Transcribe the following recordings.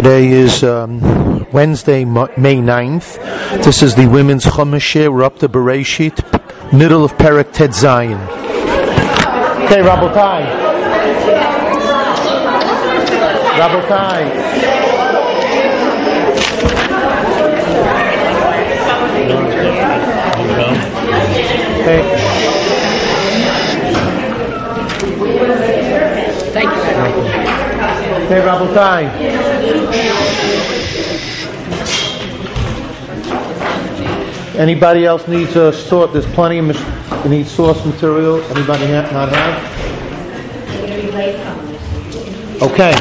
Today is Wednesday, May 9th. This is the Women's Chumash. We're up to Bereshit, middle of Perek Tet Zayin. Okay, Rabotai. Okay. Thank you. Okay, Rabotai. Anybody else needs a source? There's plenty of need source material. Anybody not have? Okay.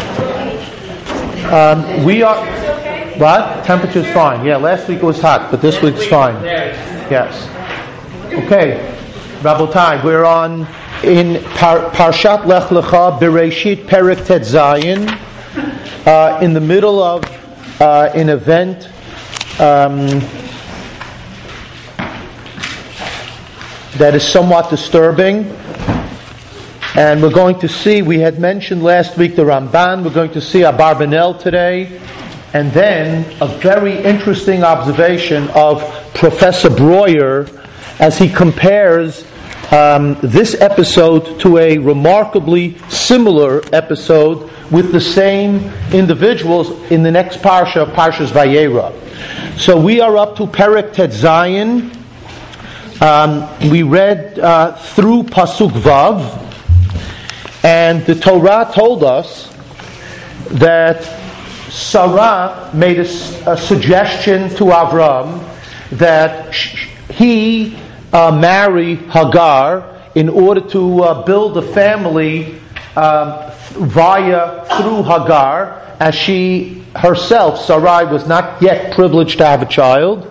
We are. What? Temperature's fine. Yeah, last week it was hot, but this week's fine. Yes. Okay, Rabotai. We're on in Parshat Lech Lecha, Bereshit, Perek Tet Zayin, in the middle of an event that is somewhat disturbing. And we're going to see, we had mentioned last week the Ramban, we're going to see Abarbanel today, and then a very interesting observation of Professor Breuer as he compares this episode to a remarkably similar episode with the same individuals in the next parsha, Parshas Vayera. So we are up to Perek Tet Zayin. We read through Pasuk Vav, and the Torah told us that Sarah made a suggestion to Avram that he marry Hagar in order to build a family through Hagar, as she herself, Sarai, was not yet privileged to have a child.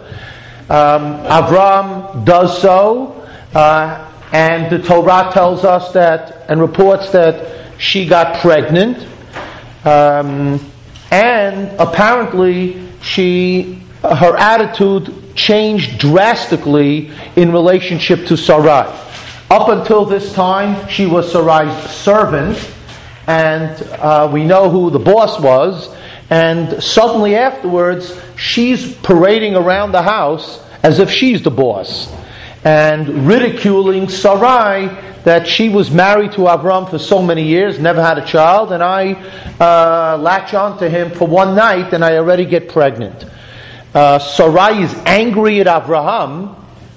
Avram does so, and the Torah tells us that and reports that she got pregnant, and apparently her attitude changed drastically in relationship to Sarai. Up until this time, she was Sarai's servant, and we know who the boss was, and suddenly afterwards, she's parading around the house as if she's the boss, and ridiculing Sarai that she was married to Avram for so many years, never had a child, and I latch on to him for one night and I already get pregnant. Sarai is angry at Avraham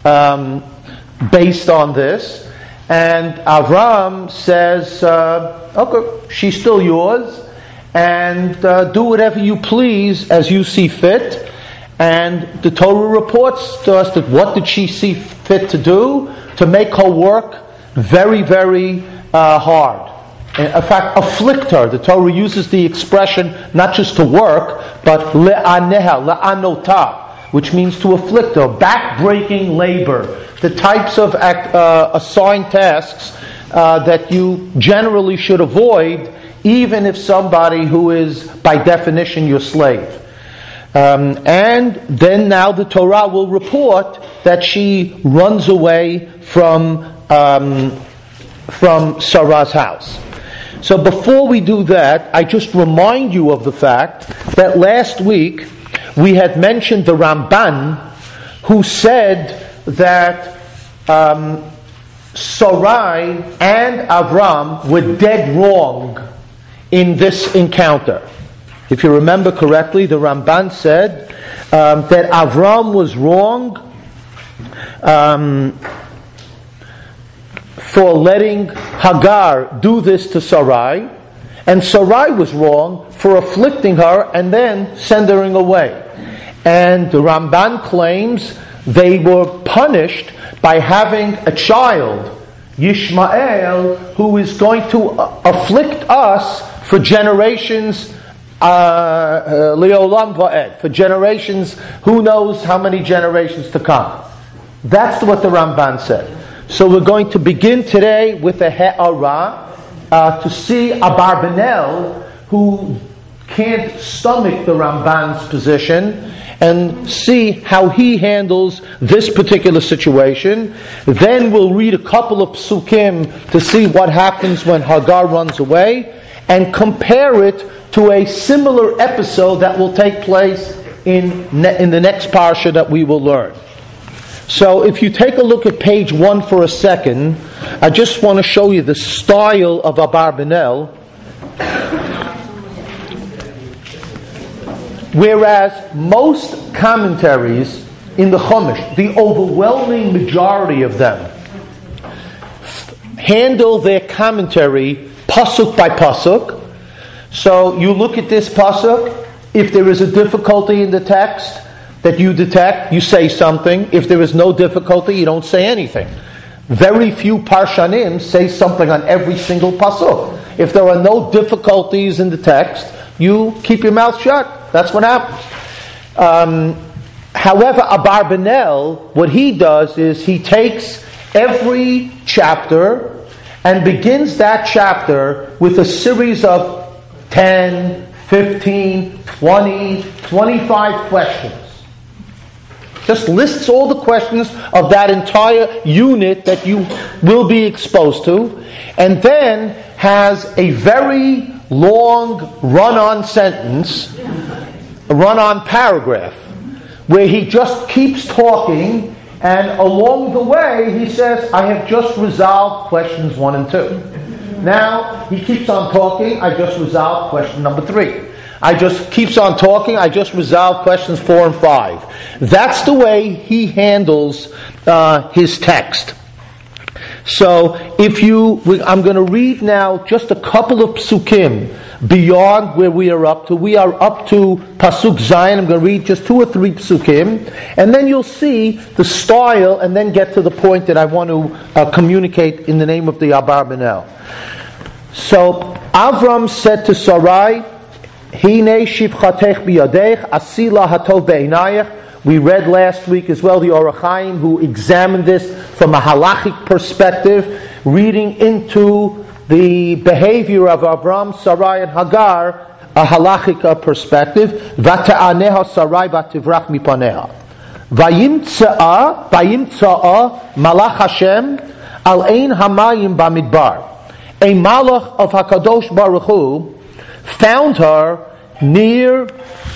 based on this, and Avram says, okay, she's still yours, and do whatever you please as you see fit. And the Torah reports to us that what did she see fit to do? To make her work very, very hard. In fact, afflict her. The Torah uses the expression not just to work, but le'aneha, le'anota, which means to afflict her. Back-breaking labor. The types of assigned tasks that you generally should avoid, even if somebody who is, by definition, your slave. And then now the Torah will report that she runs away from Sarah's house. So before we do that, I just remind you of the fact that last week we had mentioned the Ramban, who said that Sarai and Avram were dead wrong in this encounter. If you remember correctly, the Ramban said that Avram was wrong for letting Hagar do this to Sarai, and Sarai was wrong for afflicting her and then sending her away. And the Ramban claims they were punished by having a child, Yishmael, who is going to afflict us for generations, Leolam Va'ed, for generations, who knows how many generations to come. That's what the Ramban said. So we're going to begin today with a He'ara to see Abarbanel, who can't stomach the Ramban's position, and see how he handles this particular situation. Then we'll read a couple of psukim to see what happens when Hagar runs away. and compare it to a similar episode that will take place in the next parsha that we will learn. So if you take a look at page 1 for a second, I just want to show you the style of Abarbanel. Whereas most commentaries in the Chumash, the overwhelming majority of them, handle their commentary pasuk by pasuk. So you look at this pasuk, if there is a difficulty in the text that you detect, you say something. If there is no difficulty, you don't say anything. Very few parshanim say something on every single pasuk. If there are no difficulties in the text, you keep your mouth shut. That's what happens. However, Abarbanel, what he does is he takes every chapter and begins that chapter with a series of 10, 15, 20, 25 questions. Just lists all the questions of that entire unit that you will be exposed to, and then has a very long run-on sentence, a run-on paragraph, where he just keeps talking, and along the way he says, I have just resolved questions 1 and 2. Now he keeps on talking, I just resolved question number 3. I just keeps on talking, I just resolved questions 4 and 5. That's the way he handles his text. So I'm going to read now just a couple of psukim beyond where we are up to. We are up to Pasuk Zayin. I'm going to read just 2 or 3 psukim, and then you'll see the style, and then get to the point that I want to communicate in the name of the Abarbanel. So Avram said to Sarai, Hine shivchatech biyadech, asila hatov be'inayach. We read last week as well the Orach Chaim, who examined this from a halachic perspective, reading into the behavior of Avram, Sarai, and Hagar, a halachic perspective. Vata'aneha Sarai vativrach mipaneha. Vayimtza'a malach Hashem al ein hamayim bamidbar. A malach of HaKadosh Baruch Hu found her near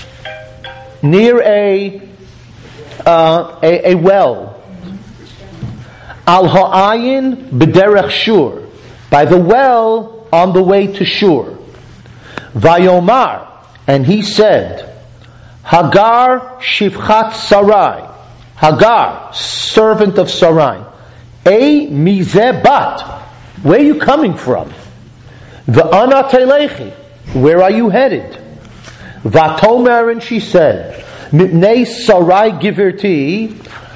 a well. Al ha'ayin b'derech Shur, by the well on the way to Shur. Vayomar, and he said, Hagar shivchat Sarai, Hagar, servant of Sarai, mizeh bat, where are you coming from? V'ana telechi, where are you headed? Vatomer, and she said, Mipnei Sarai Giverti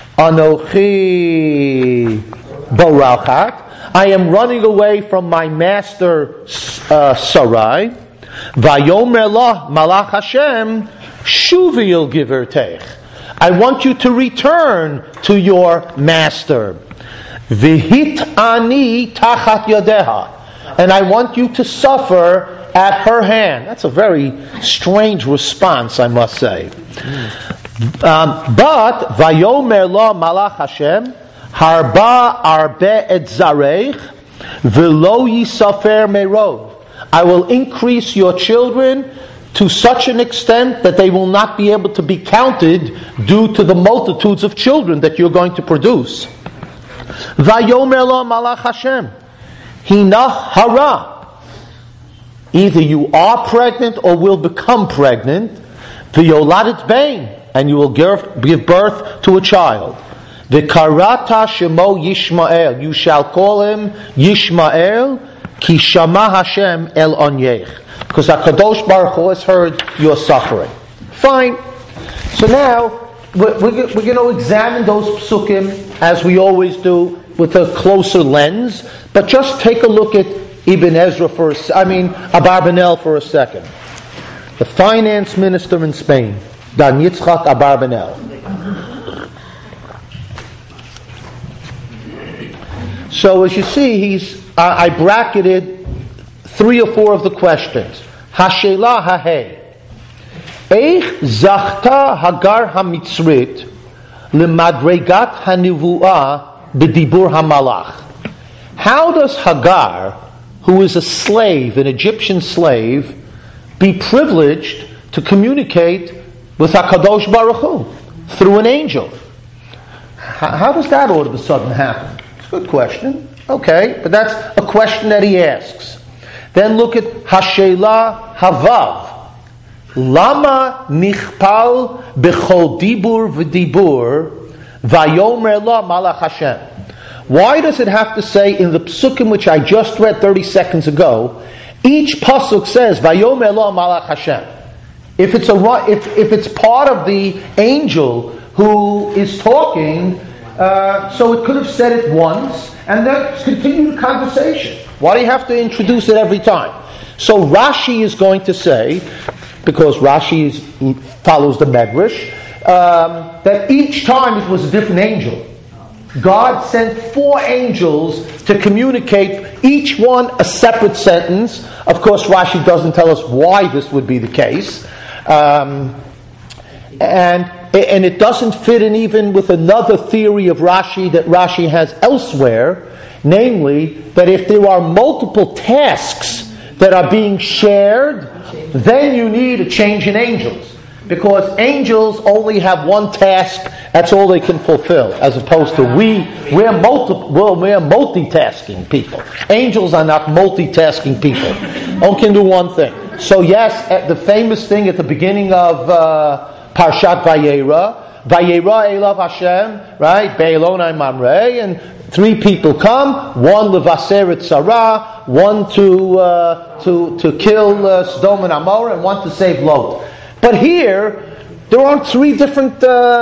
Anochi Borachat. I am running away from my master Sarai. Vayomer lah Malach Hashem Shuvil Givertech. I want you to return to your master. Vihit ani tachat yadeha. And I want you to suffer at her hand. That's a very strange response, I must say. But Vayomer la Malach Hashem Harba arbe et zarech v'lo yisafer merov. I will increase your children to such an extent that they will not be able to be counted due to the multitudes of children that you're going to produce. Vayomer la Malach Hashem Hina hara. Either you are pregnant or will become pregnant. V'yoladet bein, and you will give birth to a child. V'karata shemo Yishmael, you shall call him Yishmael, ki shama Hashem el onyech, because HaKadosh Baruch Hu has heard your suffering. Fine. So now we're going to examine those psukim as we always do with a closer lens, but just take a look at Ibn Ezra Abarbanel for a second. The finance minister in Spain, Dan Yitzchak Abarbanel. So as you see, I bracketed 3 or 4 of the questions. Hashela hahei. Eich zachta Hagar hamitzrit lemadregat hanivuah b'dibur hamalach. How does Hagar who is a slave, an Egyptian slave, be privileged to communicate with HaKadosh Baruch Hu through an angel? How does that all of a sudden happen? It's a good question. Okay, but that's a question that he asks. Then look at Hashela Havav. Lama nichpal b'chol dibur v'dibur vayomer la malach Hashem. Why does it have to say in the psukim which I just read 30 seconds ago, each pasuk says vayomer la malach Hashem? If it's part of the angel who is talking, so it could have said it once and then continue the conversation. Why do you have to introduce it every time? So Rashi is going to say, because Rashi follows the Medrash, that each time it was a different angel. God sent 4 angels to communicate, each one a separate sentence. Of course, Rashi doesn't tell us why this would be the case. And it doesn't fit in even with another theory of Rashi that Rashi has elsewhere, namely that if there are multiple tasks that are being shared, then you need a change in angels. Because angels only have one task, that's all they can fulfill, as opposed to we're multitasking people. Angels are not multitasking people. Only can do one thing. So yes, the famous thing at the beginning of Parshat Vayera, Vayera Elav Hashem, right? Be'elonai Mamre, and 3 people come, one levaser et Sarah, one to kill Sodom and Amorah, and one to save Lot. But here, there aren't 3 different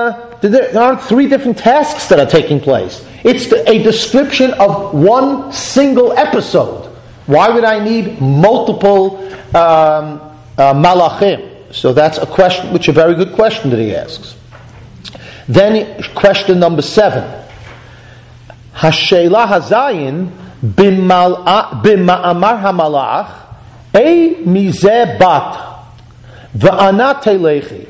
tasks that are taking place. It's a description of one single episode. Why would I need multiple malachim? So that's a question, which is a very good question that he asks. Then question number 7. Hashela hazayin b'ma'amar hamalach ei mizeh bat v'ana telechi.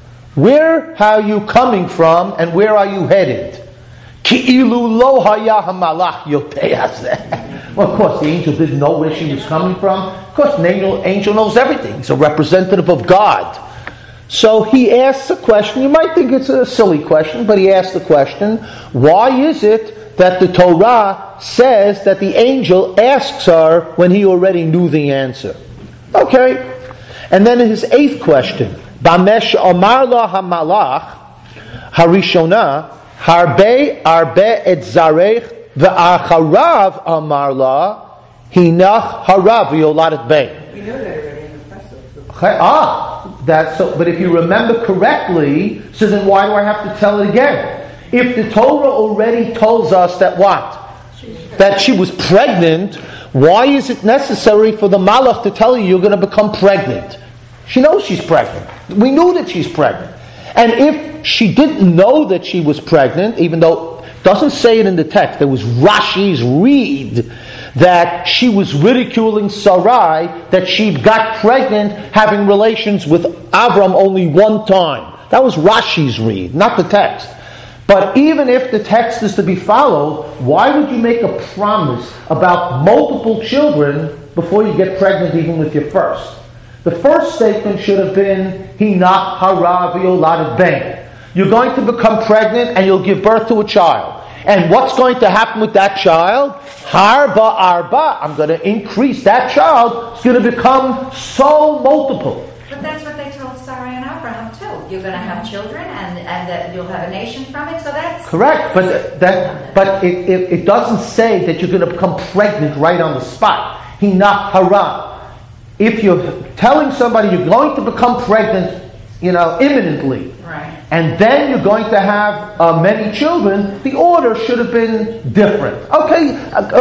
Where are you coming from and where are you headed? Ki'ilu lo haya hamalach yotei hazeh. Well, of course, the angel didn't know where she was coming from. Of course, the angel knows everything. He's a representative of God. So he asks a question. You might think it's a silly question, but he asks the question, why is it that the Torah says that the angel asks her when he already knew the answer? Okay. And then his 8th question, Bamesh Omar la hamalach harishona harbe arbe et zarech ve'acharav amar la hinach harav yoladet bey. We know that already in the process. That's so. But if you remember correctly, so then why do I have to tell it again? If the Torah already tells us that what? That she was pregnant, why is it necessary for the Malach to tell you you're going to become pregnant? She knows she's pregnant. We knew that she's pregnant. And if she didn't know that she was pregnant, even though it doesn't say it in the text, there was Rashi's read that she was ridiculing Sarai, that she got pregnant having relations with Avram only one time. That was Rashi's read, not the text. But even if the text is to be followed, why would you make a promise about multiple children before you get pregnant even with your first? The first statement should have been, Hinach hara v'yoladet ben. You're going to become pregnant and you'll give birth to a child. And what's going to happen with that child? Harba arba. I'm going to increase that child. It's going to become so multiple. But that's what they told Sarah and Abraham too. You're going to have children, and you'll have a nation from it. So that's correct. But it doesn't say that you're going to become pregnant right on the spot. Hinach hara. If you're telling somebody you're going to become pregnant, imminently, right, and then you're going to have many children, the order should have been different. Okay,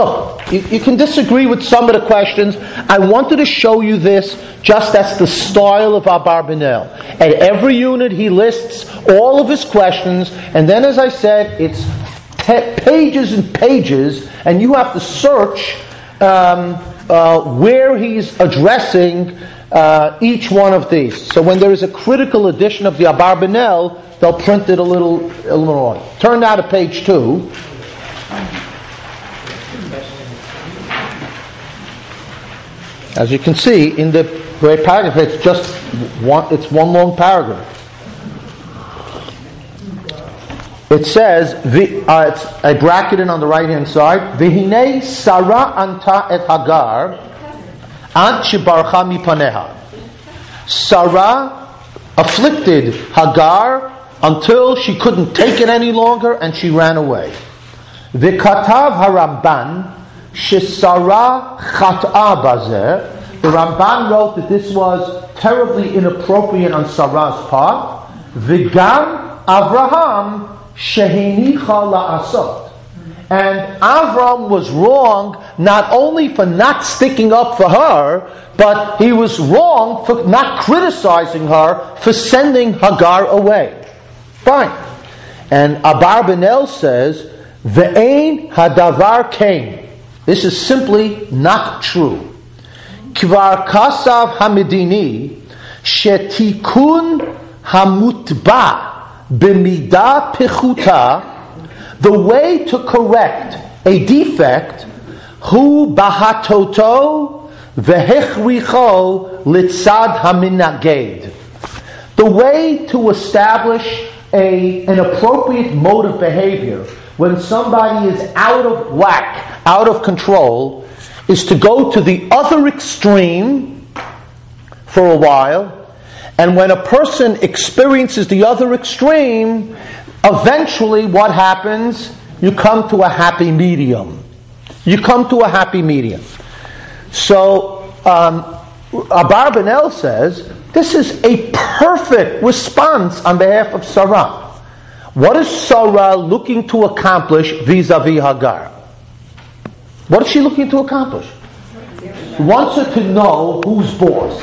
you can disagree with some of the questions. I wanted to show you this just as the style of Abarbanel. At every unit he lists all of his questions, and then as I said, it's pages and pages, and you have to search where he's addressing each one of these. So when there is a critical edition of the Abarbanel, they'll print it a little more. Turn now to page 2. As you can see in the great paragraph, it's just one long paragraph. It says, I bracket it on the right-hand side, V'hinei Sarah anta et Hagar, ant shebarcha mipaneha. Sarah afflicted Hagar until she couldn't take it any longer and she ran away. V'katav haRamban, shesarah chat'a bazeh. The Ramban wrote that this was terribly inappropriate on Sarah's part. V'gam Avraham shehenicha la'asot. And Avram was wrong not only for not sticking up for her, but he was wrong for not criticizing her for sending Hagar away. Fine. And Abarbanel says, Ve'ein hadavar kain. This is simply not true. Kvar kasav hamedini shetikun hamutba b'mida pechuta. The way to correct a defect, hu bahatoto vehechricho litzad haminaged. The way to establish an appropriate mode of behavior when somebody is out of whack, out of control, is to go to the other extreme for a while, and when a person experiences the other extreme, eventually what happens? You come to a happy medium. You come to a happy medium. So, Abarbanel says, this is a perfect response on behalf of Sarah. What is Sarah looking to accomplish vis-a-vis Hagar? What is she looking to accomplish? She wants her to know who's boss.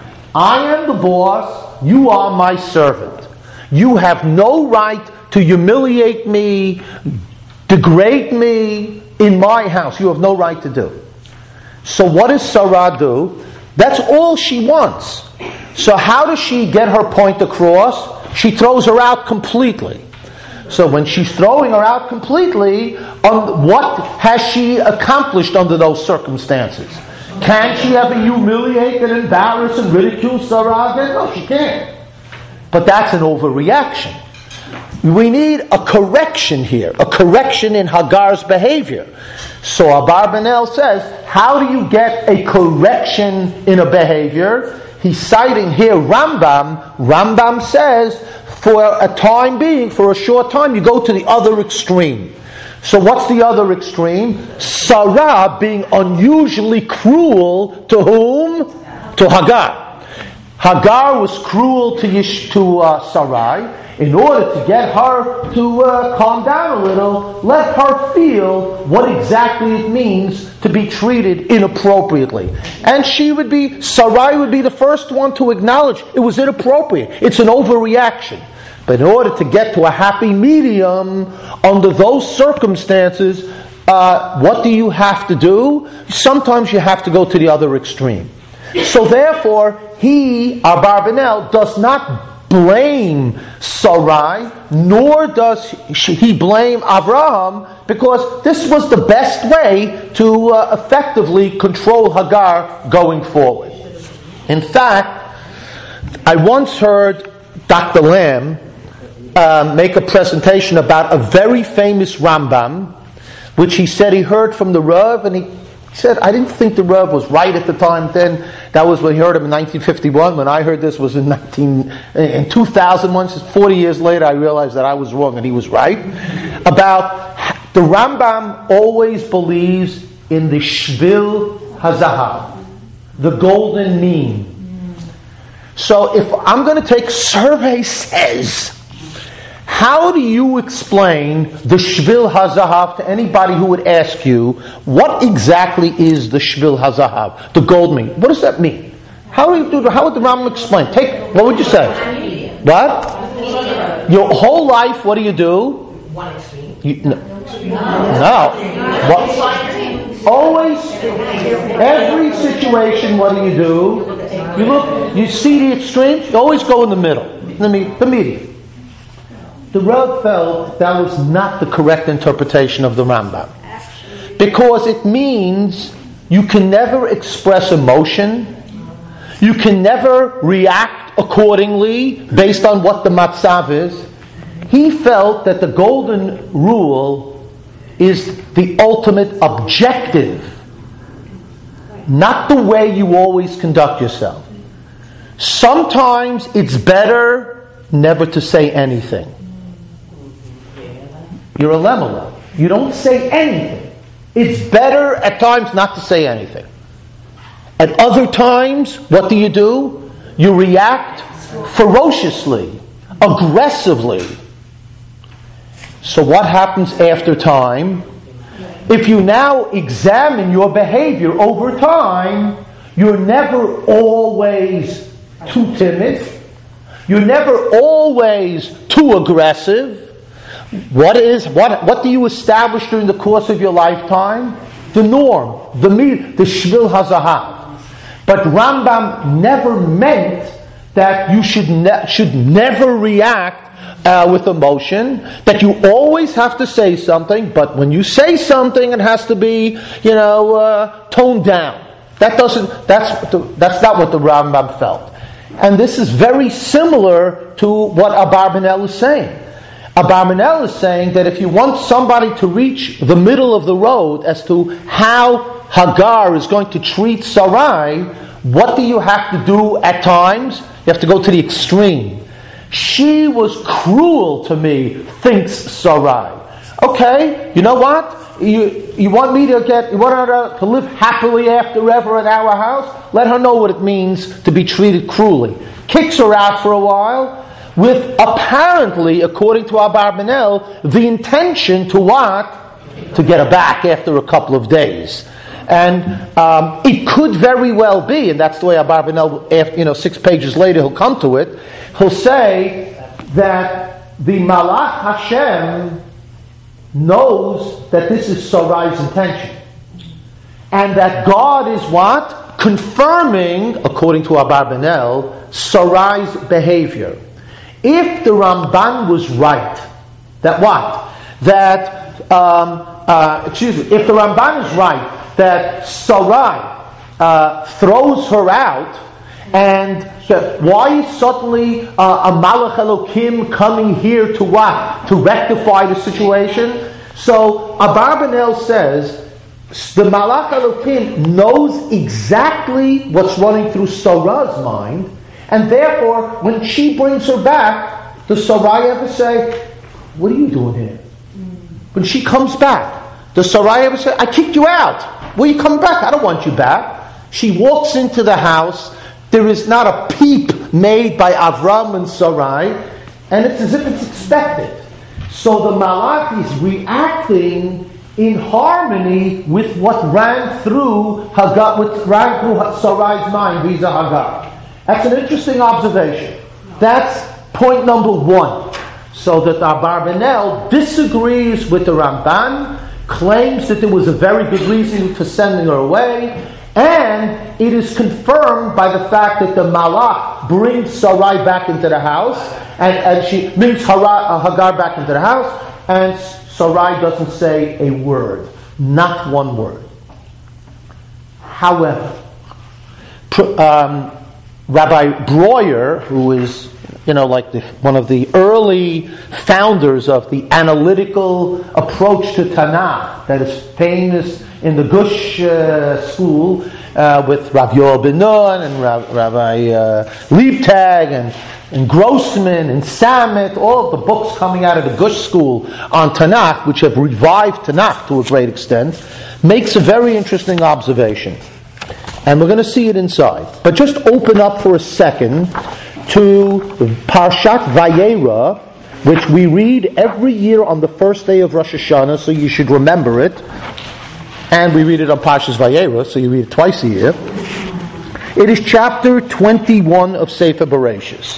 I am the boss, you are my servant. You have no right to humiliate me, degrade me in my house. You have no right to do. So what does Sarah do? That's all she wants. So how does she get her point across? She throws her out completely. So when she's throwing her out completely, what has she accomplished under those circumstances? Can she ever humiliate and embarrass and ridicule Sarah again? No, she can't. But that's an overreaction. We need a correction here, a correction in Hagar's behavior. So Abarbanel says, how do you get a correction in a behavior? He's citing here Rambam. Rambam says, for a time being, for a short time, you go to the other extreme. So what's the other extreme? Sarah being unusually cruel to whom? To Hagar. Hagar was cruel to Sarai. In order to get her to calm down a little, let her feel what exactly it means to be treated inappropriately. And Sarai would be the first one to acknowledge it was inappropriate. It's an overreaction. But in order to get to a happy medium under those circumstances, what do you have to do? Sometimes you have to go to the other extreme. So therefore, Abarbanel, does not blame Sarai, nor does he blame Avraham, because this was the best way to effectively control Hagar going forward. In fact, I once heard Dr. Lamb make a presentation about a very famous Rambam, which he said he heard from the Rav, and he said, I didn't think the Rav was right at the time then. That was when he heard him in 1951. When I heard this was in 2001. 40 years later, I realized that I was wrong and he was right. About the Rambam always believes in the Shvil HaZahav, the golden mean. So if I'm going to take survey says, how do you explain the Shvil HaZahav to anybody who would ask you, what exactly is the Shvil HaZahav, the gold mean? What does that mean? How would the Rambam explain? What would you say? What? Your whole life, what do you do? One extreme. No. What? Always, every situation, what do? You look, you see the extremes, you always go in the middle, the medium. The Rav felt that was not the correct interpretation of the Rambam. Because it means You can never express emotion. You can never react accordingly based on what the matzav is. He felt that the golden rule is the ultimate objective, not the way you always conduct yourself. Sometimes it's better never to say anything. You're a lemela. You don't say anything. It's better at times not to say anything. At other times, what do? You react ferociously, aggressively. So what happens after time? If you now examine your behavior over time, you're never always too timid. You're never always too aggressive. What do you establish during the course of your lifetime? The norm, the shvil hazahav. But Rambam never meant that you should never react with emotion, that you always have to say something, but when you say something, it has to be, toned down. That's not what the Rambam felt. And this is very similar to what Abarbanel is saying. Abarbanel is saying that if you want somebody to reach the middle of the road as to how Hagar is going to treat Sarai, what do you have to do at times? You have to go to the extreme. She was cruel to me, thinks Sarai. Okay, you know what? You want her to live happily after ever at our house? Let her know what it means to be treated cruelly. Kicks her out for a while, with apparently, according to Abarbanel, the intention to what? To get her back after a couple of days. And it could very well be, and that's the way Abarbanel, 6 pages later, he'll come to it. He'll say that the Malach Hashem knows that this is Sarai's intention. And that God is what? Confirming, according to Abarbanel, Sarai's behavior. If the Ramban was right, that what? That, if the Ramban is right, that Sarai throws her out, and why is suddenly a Malach Elokim coming here to what? To rectify the situation? So Abarbanel says the Malach Elokim knows exactly what's running through Sarah's mind, and therefore when she brings her back, does Sarai ever say, "What are you doing here?" When she comes back, does Sarai ever say, "I kicked you out. Will you come back? I don't want you back." She walks into the house. There is not a peep made by Avram and Sarai, and it's as if it's expected. So the Malach is reacting in harmony with what ran through Sarai's mind vis-a-vis Hagar. That's an interesting observation. That's point number 1. So that Abarbanel disagrees with the Ramban, claims that there was a very good reason for sending her away, and it is confirmed by the fact that the Malach brings Sarai back into the house, and she brings Hagar back into the house, and Sarai doesn't say a word, not one word. However, Rabbi Breuer, who is one of the early founders of the analytical approach to Tanakh that is famous in the Gush school with Rav Yoel Ben Nun and Rabbi Liebtag and Grossman and Samet, all of the books coming out of the Gush school on Tanakh, which have revived Tanakh to a great extent, makes a very interesting observation. And we're going to see it inside. But just open up for a second to Parshat Vayera, which we read every year on the first day of Rosh Hashanah, so you should remember it. And we read it on Parshat Vayera, so you read it twice a year. It is chapter 21 of Sefer Bereshis.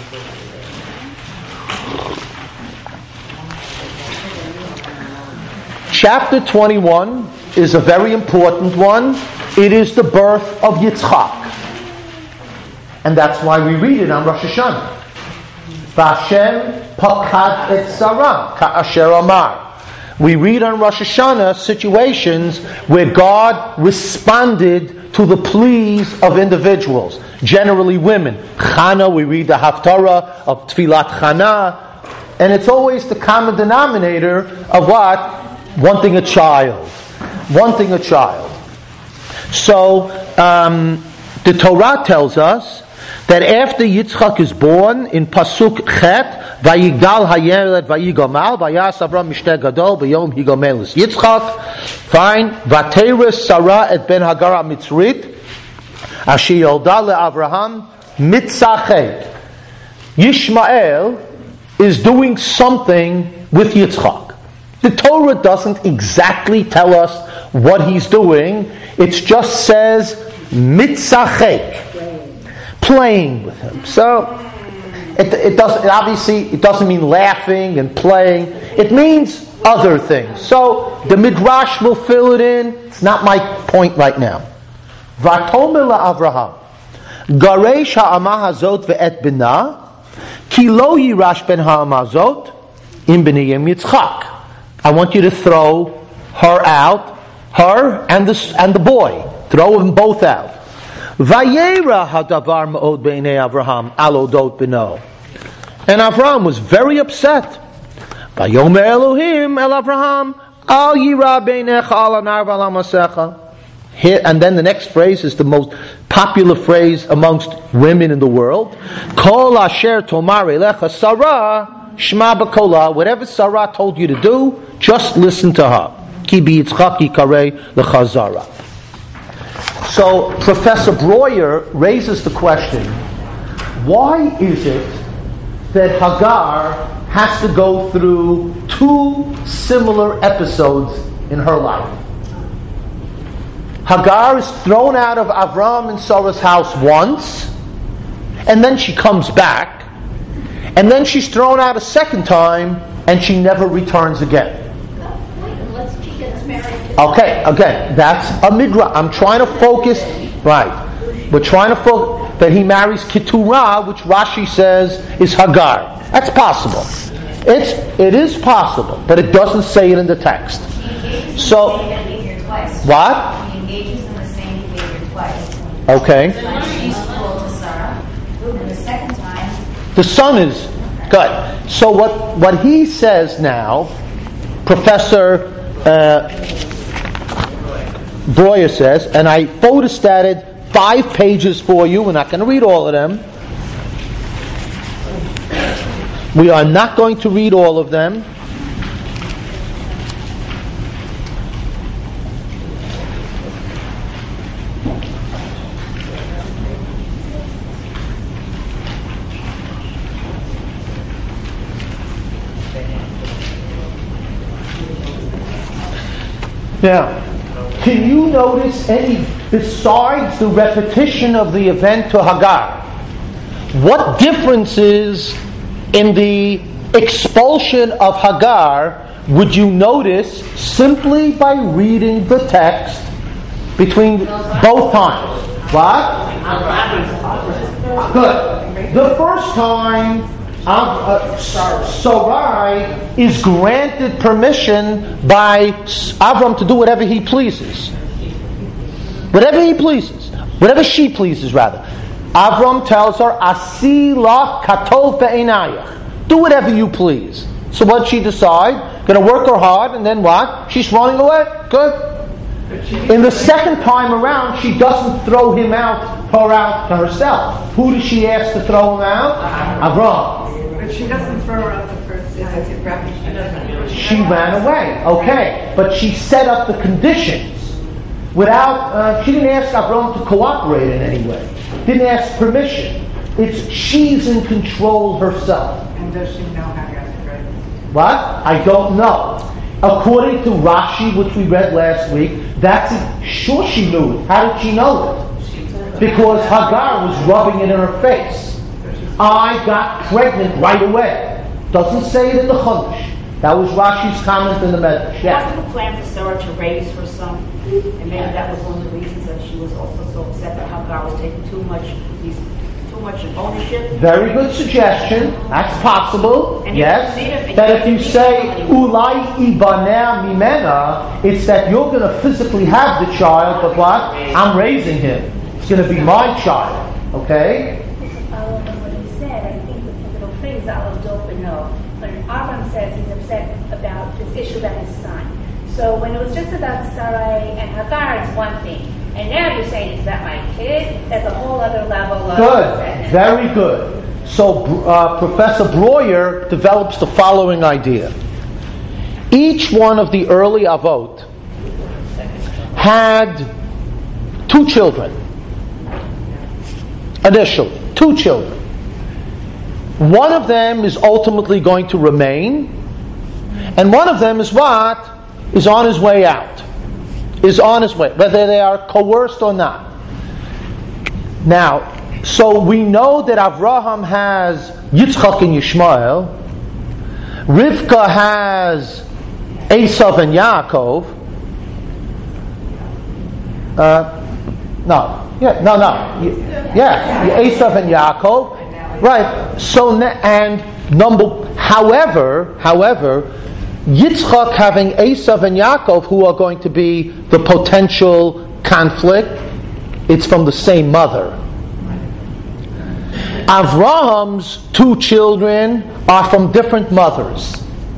Chapter 21 is a very important one. It is the birth of Yitzchak. And that's why we read it on Rosh Hashanah. V'Hashem pakad et Sarah ka'asher amar. We read on Rosh Hashanah situations where God responded to the pleas of individuals, generally women. Chana, we read the Haftarah of Tfilat Chana, and it's always the common denominator of what? Wanting a child. Wanting a child. So, the Torah tells us that after Yitzchak is born, in Pasuk Chet, Vayigal Hayeled Vayigomal, Vayas Avram Mishteh Gadol, Vayom Higomelis Yitzchak, fine, Vateres Sarah et Ben Hagar HaMitzrit, Asher Yolda LeAvraham Mitzachek. Yishmael is doing something with Yitzchak. The Torah doesn't exactly tell us what he's doing. It just says mitzachek, playing with him. So it doesn't mean laughing and playing. It means other things. So the Midrash will fill it in. It's not my point right now. Vatomer LaAvraham garesh ha'amah hazot ve'et bina ki lo yirash ben ha'amah hazot im b'niyim Yitzchak. I want you to throw her out, her and the boy. Throw them both out. Vayera hadavar ma'od b'nei Avraham al odot b'no. And Avraham was very upset. Vayomer Elohim el Avraham al yira b'neicha al anar v'al hamasecha. And then the next phrase is the most popular phrase amongst women in the world. Kol asher tomar elecha Sarah shma b'kola. Whatever Sarah told you to do, just listen to her. Ki b'yitzchak yikarei l'chazara. So Professor Breuer raises the question, why is it that Hagar has to go through two similar episodes in her life? Hagar is thrown out of Avram and Sarah's house once, and then she comes back, and then she's thrown out a second time, and she never returns again. Okay, again, that's a midrash. I'm trying to focus, right. We're trying to focus that he marries Keturah, which Rashi says is Hagar. That's possible. It is possible, but it doesn't say it in the text. So, what? He engages in the same behavior twice. Okay. She's cruel to Sarah, and the second time, the son is good. So what he says now, Professor Breuer says, and I photostated 5 pages for you. We're not going to read all of them. We are not going to read all of them. Now, can you notice any, besides the repetition of the event to Hagar, what differences in the expulsion of Hagar would you notice simply by reading the text between both times? What? Good. The first time, Sarai is granted permission by Avram to do whatever he pleases. Whatever he pleases. Whatever she pleases, rather. Avram tells her, Asi la katov be'enayach. Do whatever you please. So what she decide? Going to work her hard, and then what? She's running away. Good. In the second time around, she doesn't throw her out to herself. Who does she ask to throw him out? Avram. But she doesn't throw her out the first time. She ran away. Okay. But she set up the conditions. She didn't ask Avram to cooperate in any way. Didn't ask permission. She's in control herself. And does she know how to get pregnant? What? I don't know. According to Rashi, which we read last week, sure she knew it. How did she know it? Because Hagar was rubbing it in her face. I got pregnant right away. Doesn't say it in the Chumash. That was Rashi's comment in the Medrash. Yeah. Wasn't the plan for Sarah to raise her son? And maybe that was one of the reasons that she was also so upset that Hagar was taking too much too much ownership? Very good suggestion. That's possible. And yes. you That if you say ulai ibanea mimena, it's that you're going to physically have the child, but what? I'm raising him. It's going to be my child. Okay? To follow up on what he said, I think the pivotal phrase I'll know. When Avram says he's upset about this issue about his son. So when it was just about Sarai and Hagar, it's one thing. And now you're saying it's about my kid? That's a whole other level of... Good. Very good. So Professor Breuer develops the following idea. Each one of the early Avot had 2 children. Initially. 2 children. One of them is ultimately going to remain, and one of them is what? Is on his way out. Is on his way, whether they are coerced or not. Now, so we know that Avraham has Yitzchak and Yishmael, Rivka has Esav and Yaakov. Esav and Yaakov. Right. So however, Yitzchak having Esav and Yaakov, who are going to be the potential conflict, it's from the same mother. Avraham's 2 children are from different mothers.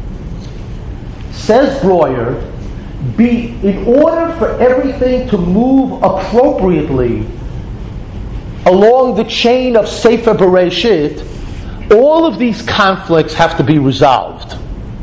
Says Breuer, in order for everything to move appropriately along the chain of Sefer Bereshit, all of these conflicts have to be resolved.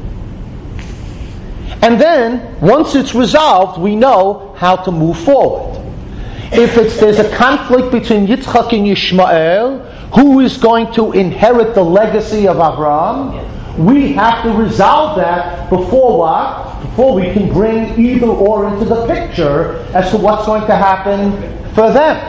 And then, once it's resolved, we know how to move forward. If there's a conflict between Yitzchak and Yishmael, who is going to inherit the legacy of Abraham, we have to resolve that before what? Before we can bring either or into the picture as to what's going to happen for them.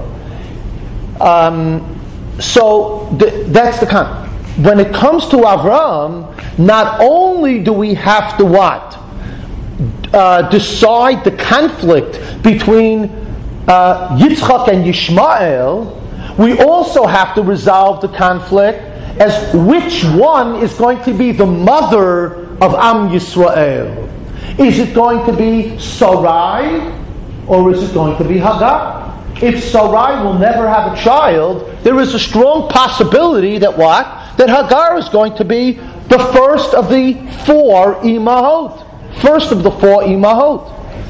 That's the con. When it comes to Avraham, not only do we have to what? Decide the conflict between Yitzchak and Yishmael, we also have to resolve the conflict as which one is going to be the mother of Am Yisrael. Is it going to be Sarai or is it going to be Hagar? If Sarai will never have a child, there is a strong possibility that what? That Hagar is going to be the first of the 4 imahot. First of the 4 imahot.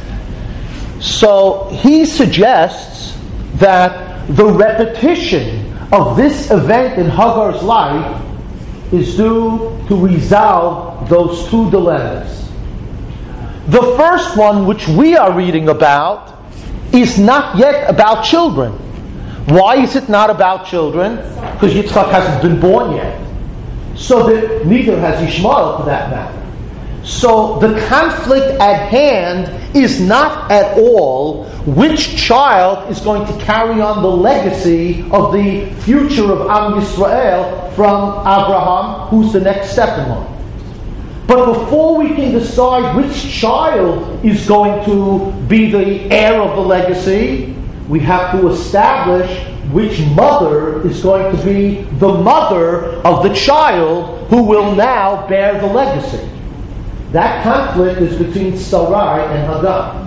So he suggests that the repetition of this event in Hagar's life is due to resolve those 2 dilemmas. The first one, which we are reading about, is not yet about children. Why is it not about children? Because Yitzchak hasn't been born yet. So that neither has Yishmael for that matter. So the conflict at hand is not at all which child is going to carry on the legacy of the future of Am Yisrael from Abraham, who's the next step in line. But before we can decide which child is going to be the heir of the legacy, we have to establish which mother is going to be the mother of the child who will now bear the legacy. That conflict is between Sarai and Hagar.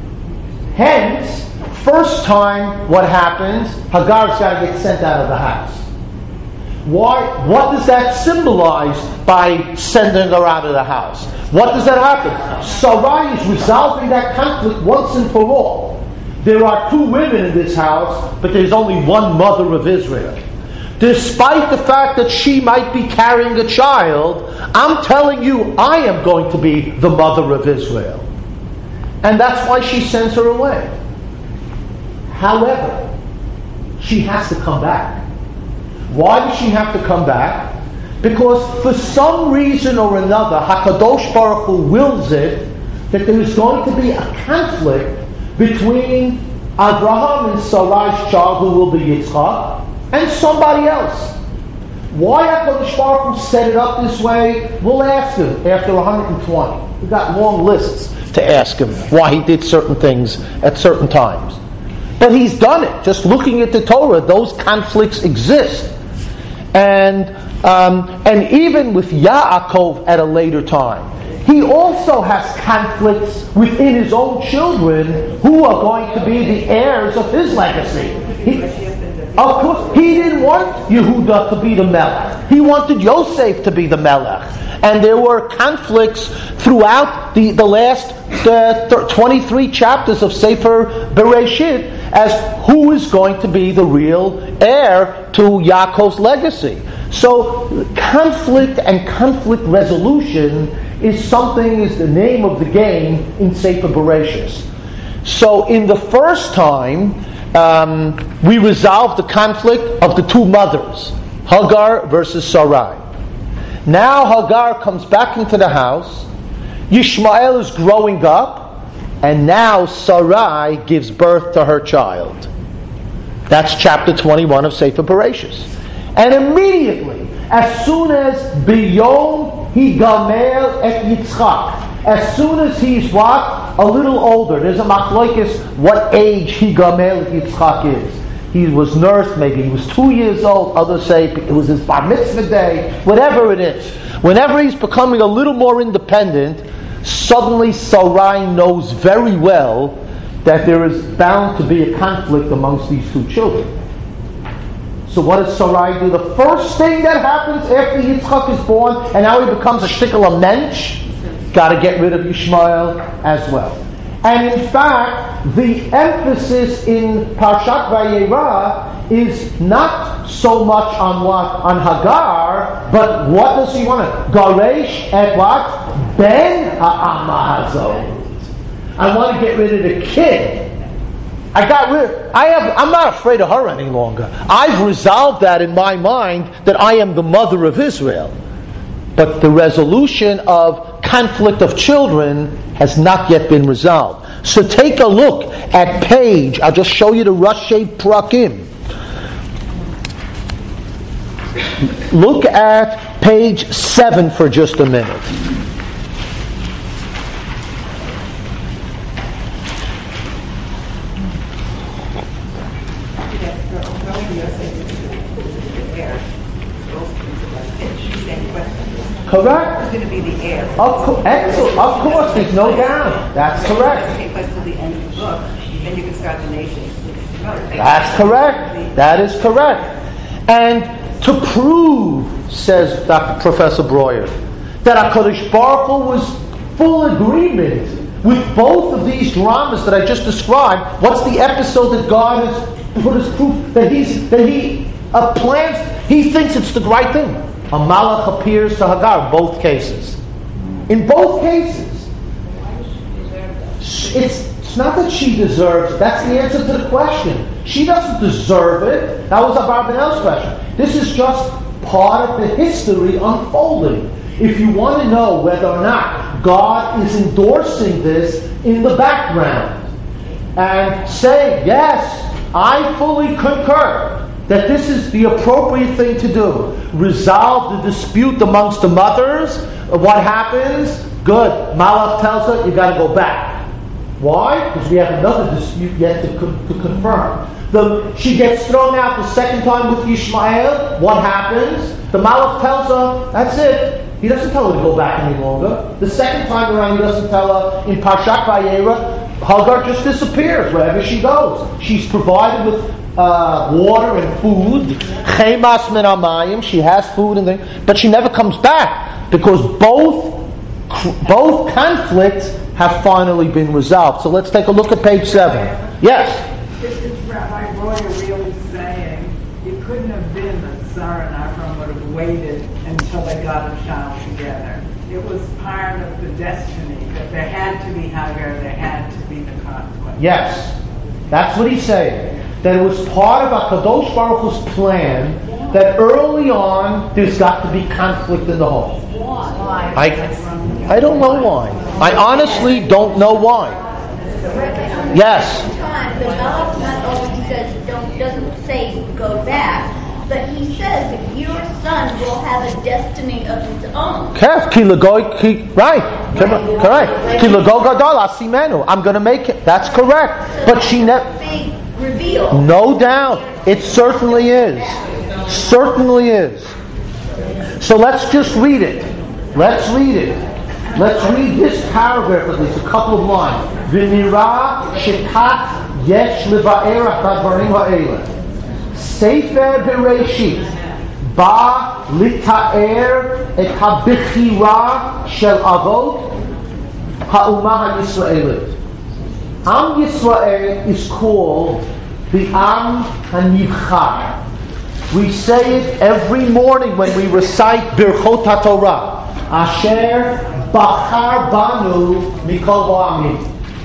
Hence, first time what happens, Hagar's got to get sent out of the house. Why? What does that symbolize by sending her out of the house? What does that happen? Sarai is resolving that conflict once and for all. There are 2 women in this house, but there's only one mother of Israel. Despite the fact that she might be carrying a child, I'm telling you, I am going to be the mother of Israel. And that's why she sends her away. However, she has to come back. Why does she have to come back? Because for some reason or another, HaKadosh Baruch Hu wills it that there is going to be a conflict between Abraham and Sarai's child, who will be Yitzchak, and somebody else. Why HaKadosh Baruch Hu set it up this way? We'll ask him after 120. We've got long lists to ask him why he did certain things at certain times. But he's done it. Just looking at the Torah, those conflicts exist. And even with Yaakov at a later time, he also has conflicts within his own children who are going to be the heirs of his legacy. Of course, he didn't want Yehuda to be the Melech. He wanted Yosef to be the Melech. And there were conflicts throughout the last 23 chapters of Sefer Bereshit as who is going to be the real heir to Yaakov's legacy. So conflict and conflict resolution is the name of the game in Sefer Bereshit. So in the first time, we resolved the conflict of the two mothers, Hagar versus Sarai. Now Hagar comes back into the house, Yishmael is growing up, and now Sarai gives birth to her child. That's chapter 21 of Sefer Bereshit. And immediately, as soon as Biyom Higamel et Yitzchak, as soon as he's what? A little older. There's a machlokes what age Higamel et Yitzchak is. He was nursed, maybe he was 2 years old. Others say it was his bar mitzvah day. Whatever it is. Whenever he's becoming a little more independent, suddenly Sarai knows very well that there is bound to be a conflict amongst these two children. So what does Sarai do? The first thing that happens after Yitzchak is born, and now he becomes a shtickle of mensch, got to get rid of Yishmael as well. And in fact, the emphasis in Parshat Vayera is not so much on what? On Hagar, but what does he want to? Garesh et what? Ben ha'ama hazot. I want to get rid of the kid. I'm not afraid of her any longer. I've resolved that in my mind that I am the mother of Israel. But the resolution of conflict of children has not yet been resolved. So take a look at page, I'll just show you the Rashi Prakim. Look at page 7 for just a minute. Correct. Who's going to be the heir? Excellent. Of course, there's no doubt. That's correct. Take us to the end of the book, then you can start the nation. That's correct. That is correct. And to prove, says Dr. Professor Breuer, that HaKadosh Baruch Hu was full agreement with both of these dramas that I just described. What's the episode that God has put as proof that he plans? He thinks it's the right thing. A malach appears to Hagar in both cases. In both cases. It's not that she deserves it. That's the answer to the question. She doesn't deserve it. That was Abarbanel's question. This is just part of the history unfolding. If you want to know whether or not God is endorsing this in the background and say, yes, I fully concur that this is the appropriate thing to do. Resolve the dispute amongst the mothers. What happens? Good. Malach tells her, you got to go back. Why? Because we have another dispute yet to confirm. She gets thrown out the second time with Yishmael. What happens? The Malach tells her, that's it. He doesn't tell her to go back any longer. The second time around, he doesn't tell her. In Parshat Vayera, Hagar just disappears wherever she goes. She's provided with water and food. Chemas min hamayim. She has food and things, but she never comes back because both conflicts have finally been resolved. So let's take a look at page 7. Yes. This is Rabbi Breuer really saying it couldn't have been that Sarah and Avram would have waited until they got a child together. It was part of the destiny that there had to be Hagar, there had to be the conflict. Yes, that's what he's saying. That it was part of HaKadosh Baruch Hu's plan that early on there's got to be conflict in the home. Why? I don't know why. I honestly don't know why. Yes. The Malach not only says doesn't say go back, but he says that your son will have a destiny of his own. Right. Correct. I'm going to make it. That's correct. But she never. revealed. No doubt. It certainly is. Certainly is. So let's just read it. Let's read it. Let's read this paragraph at least, a couple of lines. V'nira shekat yesh leva'er ha'dvarim ha'ela. Sefer Bereshit ba lita'er et ha'bechira shel avot ha'umah ha'yisraelit. Am Yisrael is called the Am HaNivchar. We say it every morning when we recite Birchot HaTorah. Asher Bachar Banu Mikol Ha'amim.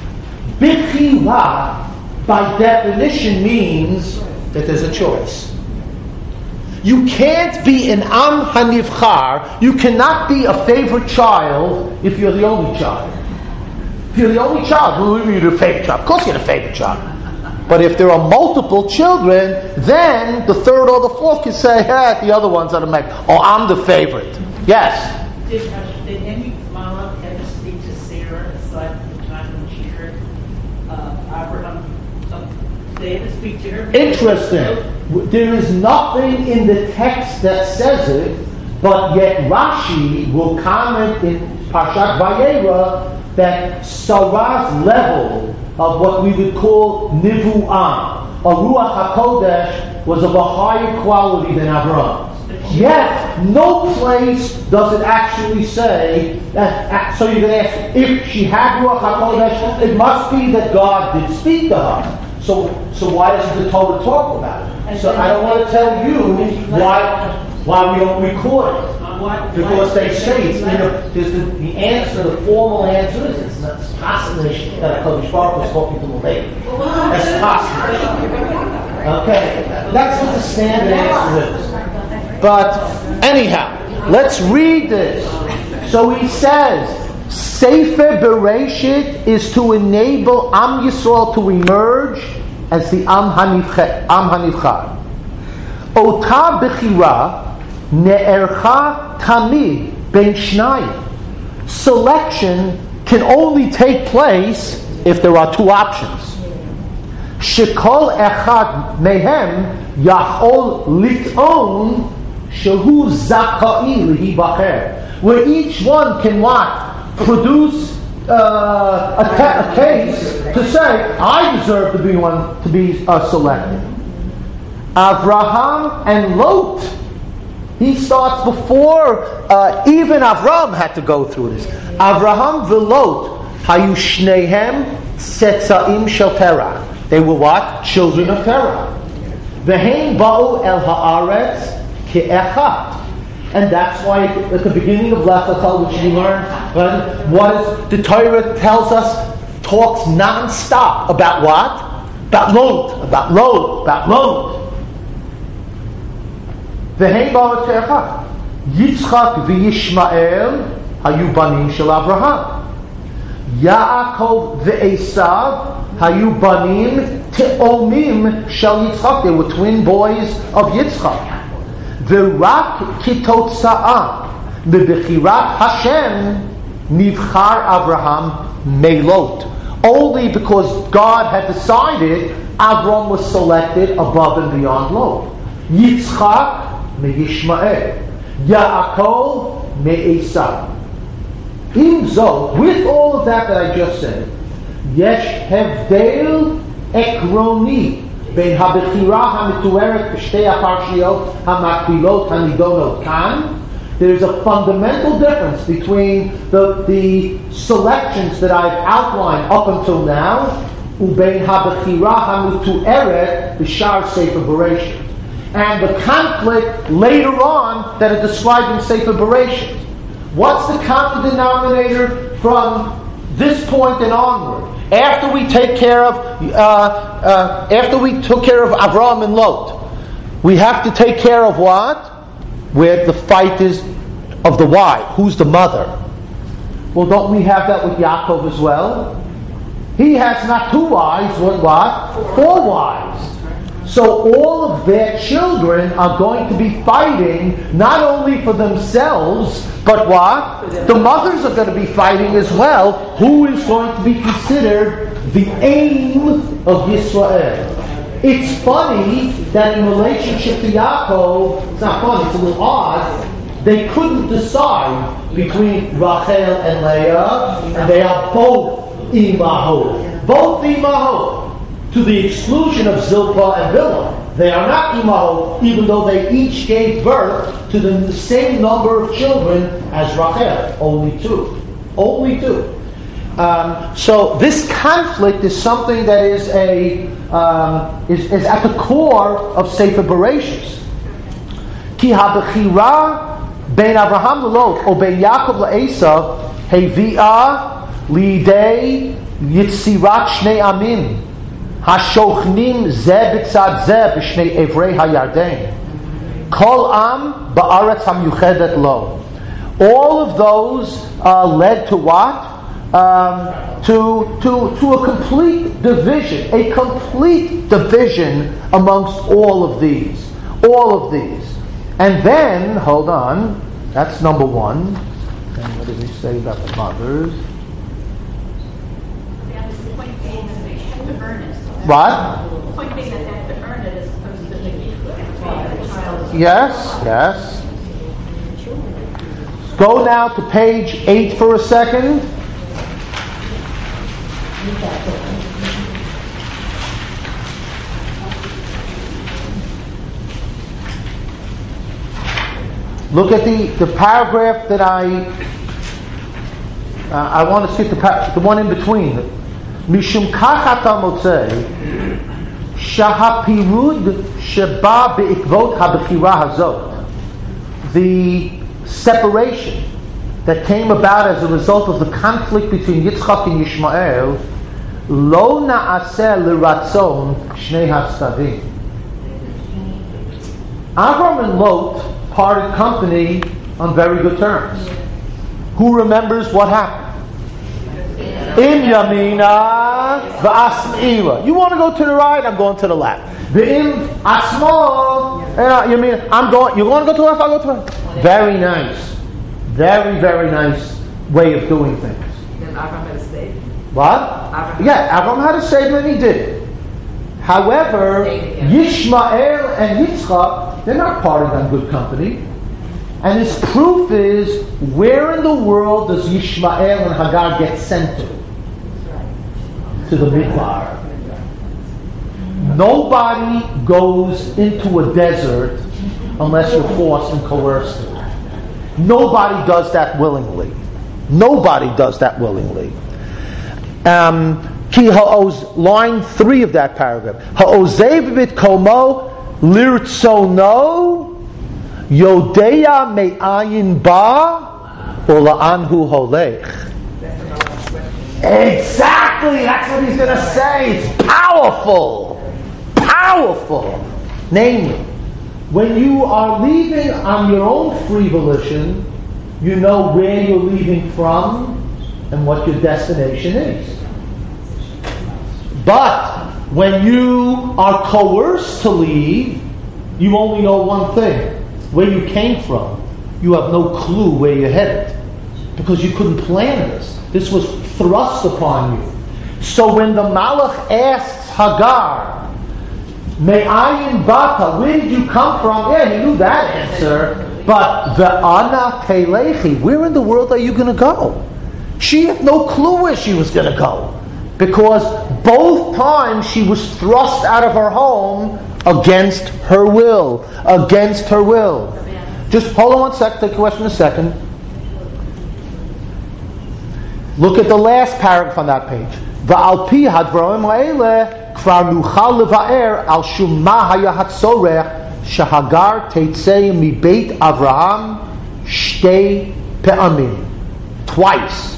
Bechira, by definition, means that there's a choice. You can't be an Am HaNivchar. You cannot be a favorite child if you're the only child. If you're the only child, who are you the favorite child? Of course you're the favorite child. But if there are multiple children, then the third or the fourth can say, hey, the other ones are the make. Oh, I'm the favorite. Yes? Did any mama ever speak to Sarah aside from the time when she heard Abraham? They ever speak to her? Interesting. There is nothing in the text that says it, but yet Rashi will comment in Parshat Vayera that Sarah's level of what we would call Nivu'ah, or Ruach HaKodesh, was of a higher quality than Abraham. Yet, no place does it actually say that. So you're going to ask, if she had Ruach HaKodesh, it must be that God did speak to her. So why doesn't the Torah talk about it? So I don't want to tell you why we don't record it. Because they say it's the answer, the formal answer is it's possible that HaKadosh Baruch was talking to the lady. That's possible. Okay, that's what the standard answer is. But anyhow, let's read this. So he says, Sefer Bereshit is to enable Am Yisrael to emerge as the Am HaNivchar. Ota Bechira Ne'ercha Tamid Ben Shnayim. Selection can only take place if there are two options. Shekol Echad Mehem Yachol Lit'on Shehu Zakai Lihibacher. Where each one can what? Produce a case to say, I deserve to be selected. Avraham and Lot. He starts before even Avram had to go through this. Avraham v'Lot hayu shnehem setzaim shel Terah. They were what? Children of Terah. V'hein ba'u el haaretz ke'echat. And that's why at the beginning of Lech Lecha, which we learned, what is the Torah tells us, talks non-stop about what? About Lot, about Lot, about Lot. V'hei ba'u te'echat. Yitzchak v'Yishmael hayu banim shel Avraham. Yaakov v'Esav hayu banim te'omim shel Yitzchak. They were twin boys of Yitzchak. V'rak kitotza'a bebechirat Hashem nivchar Avraham melot. Only because God had decided Avram was selected above and beyond Lot. Yitzchak meYishmael, Yaakov meEsav. In Zot, with all of that I just said, yesh hevdel ekroni ben habechira hamitueret b'shtei aparshiyot hamakbilot hanidonot kan. There's a fundamental difference between the selections that I've outlined up until now, ubein habechira hamitueret b'shar Sefer Bereshit, and the conflict later on that are described in Sefer Bereshit. What's the common denominator from this point and onward? After we took care of Avraham and Lot, we have to take care of what? Where the fight is of the wife. Who's the mother? Well, don't we have that with Yaakov as well? He has not 2 wives, but what? 4 wives. So all of their children are going to be fighting not only for themselves, but what? The mothers are going to be fighting as well. Who is going to be considered the aim of Yisrael? It's funny that in relationship to Yaakov, it's not funny, it's a little odd, they couldn't decide between Rachel and Leah, and they are both imahot. Both imahot. To the exclusion of Zilpah and Bilhah. They are not imahot, even though they each gave birth to the same number of children as Rachel. Only two. Only two. So this conflict is something that is at the core of Sefer Bereshis. Ki habechira bein Avraham leLot or bein Yaakov leEsav hevi'ah lidei yitzirat shnei amim hashochnim zeh b'tzad zeh b'shnei evrei hayarden kol am ba'aretz hamyuchedet lo. All of those led to what? To a complete division amongst all of these. And then, hold on, that's number one. And what did he say about the mothers? What? The point being that they have to earn it as opposed to the child. Yes. Go now to page 8 for a second. Look at the paragraph that I want to see the one in between. Mishum kach ata motzei shahapirud sheba beikvot habechira hazot. The separation that came about as a result of the conflict between Yitzchak and Yishmael, lo na'aseh l'ratzon shnei hatzaddim. Avram and Lot parted company on very good terms. Who remembers what happened? Im yamina v'asmila. You want to go to the right? I'm going to the left. V'im asmo. Yamina. I'm going. You want to go to the left? I'll go to the left. Very nice. Very, very nice way of doing things. Then Avram had a stake. What? Avram had a stake and he did it. However, Yishmael and Yitzchak, they're not parted on good company. And his proof is, where in the world does Yishmael and Hagar get sent to? To the Midbar. Nobody goes into a desert unless you're forced and coerced to. Nobody does that willingly. Line 3 of that paragraph. Ha'ozev bit komo lirtzono yodeya me'ayin ba or la'anhu holech. Exactly, that's what he's going to say. It's powerful. Namely, when you are leaving on your own free volition, you know where you're leaving from and what your destination is. But when you are coerced to leave, you only know one thing: where you came from. You have no clue where you're headed because you couldn't plan this. This was thrust upon you. So when the Malach asks Hagar, Me'ayin bata, where did you come from? Yeah, he knew that answer. But ve'ana kelechi, where in the world are you going to go? She had no clue where she was going to go. Because both times she was thrust out of her home against her will. Just hold on one sec, take a question a second. Look at the last paragraph on that page. Va'alpi hadvarim ha'eleh kvar nuchal leva'er al shum ma haya hatzorech shahagar teitzei mi beit Avraham shtei pe'amim. Twice.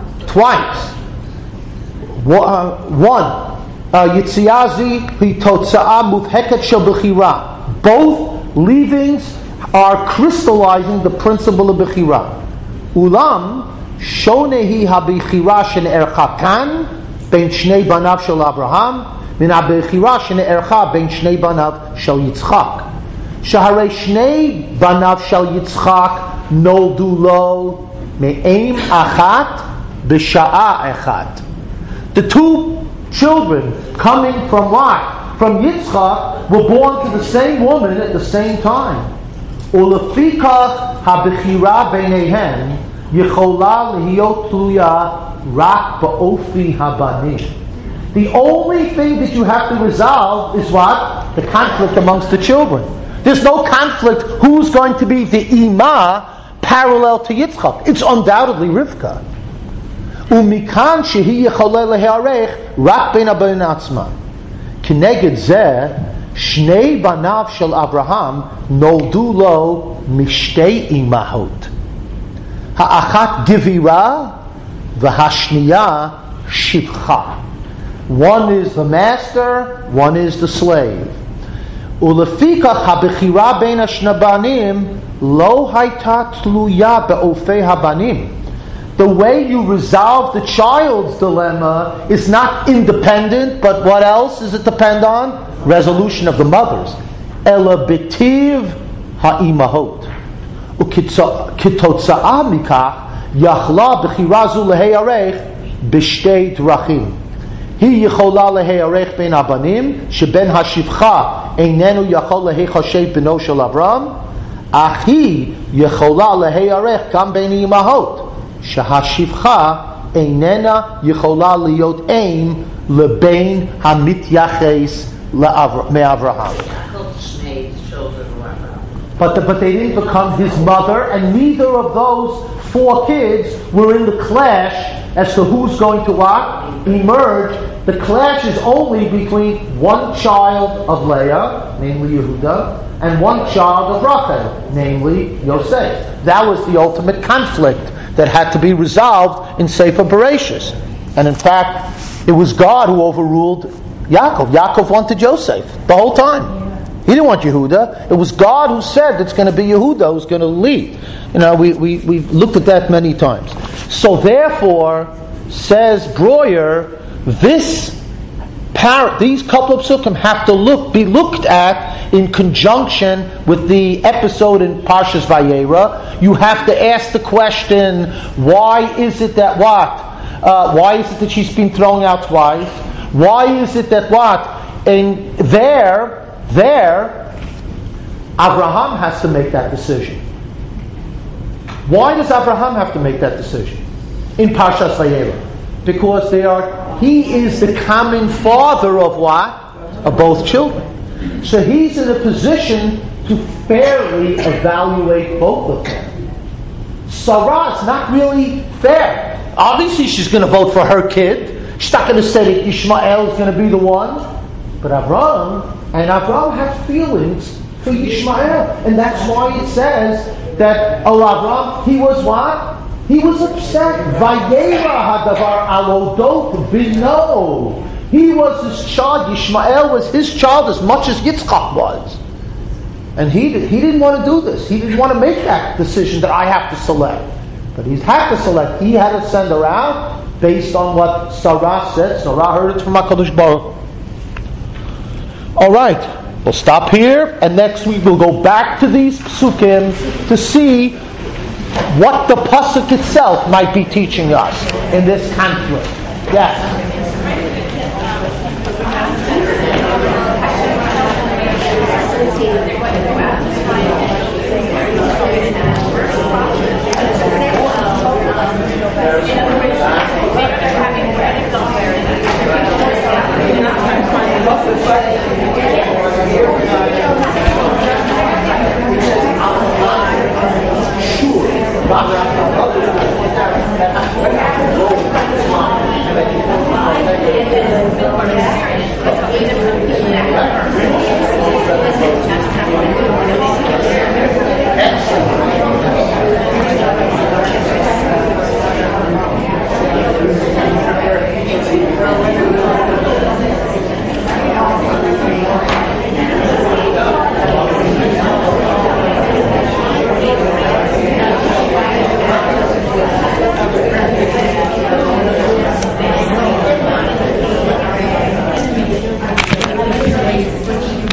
One. Yitziazi hitotza'a muvheket shel bechira. Both leavings are crystallizing the principle of bechira. Ulam shonehi habechira shene'ercha kan ben shnei banav shel Avraham min habechira shene'ercha ben shnei banav shel Yitzchak. Shaharei shnei banav shel Yitzchak noldu lo me'em achat b'sha'a echat. The two children coming from what? from Yitzchak were born to the same woman at the same time. Ulefikach habechira beinehen yichola lehiyot tluya rak ba'ofi habanim. The only thing that you have to resolve is what? The conflict amongst the children. There's no conflict who's going to be the imah parallel to Yitzchak. It's undoubtedly Rivka. Umikan shehi yecholeh leharech rak bein habanim atzman. Kineged zeh shnei banav shel Abraham noldu lo mishtei imahot. Ha'achat divira v'hashniya shivcha. One is the master, one is the slave. Ulefikach habechira bein hashnabanim lo hayta tluya be'ofei habanim. The way you resolve the child's dilemma is not independent, but what else does it depend on? Resolution of the mothers. Ela betiv ha'imahot. Ukitotza'a mikach yachla bechirazu leheyarech b'shtei drachim. He yichola leheyarech ben abanim sheben hashivcha einenu yachol lehechashev beno shel Avram achi yichola leheyarech gam ben imahot shehashivcha einena yichola liyot ein lebein hamityaches me'Avraham. But they didn't become his mother, and neither of those 4 kids were in the clash as to who's going to what? Emerge. The clash is only between one child of Leah, namely Yehuda, and one child of Rachel, namely Yosef. That was the ultimate conflict that had to be resolved in Sefer Bereshis. And in fact, it was God who overruled Yaakov. Yaakov wanted Yosef the whole time. He didn't want Yehuda. It was God who said it's going to be Yehuda who's going to lead. We've looked at that many times. So therefore, says Breuer, these couple of psukim have to be looked at in conjunction with the episode in Parshas Vayera. You have to ask the question, why is it that why is it that she's been thrown out twice? Why is it that And there, Abraham has to make that decision. Why does Abraham have to make that decision in Parshas Vayera? Because he is the common father of what? Of both children. So he's in a position to fairly evaluate both of them. Sarah is not really fair. Obviously she's going to vote for her kid. She's not going to say that Ishmael is going to be the one. But Abraham had feelings for Ishmael. And that's why it says that Abraham, he was what? He was upset. Vayera hadavar alodot bino. He was his child. Ishmael was his child as much as Yitzchak was. And he didn't want to do this. He didn't want to make that decision that I have to select. But he had to select. He had to send her out based on what Sarah said. Sarah heard it from HaKadosh Baruch. All right, we'll stop here, and next week we'll go back to these psukim to see what the pasuk itself might be teaching us in this conflict. Yes. Sure.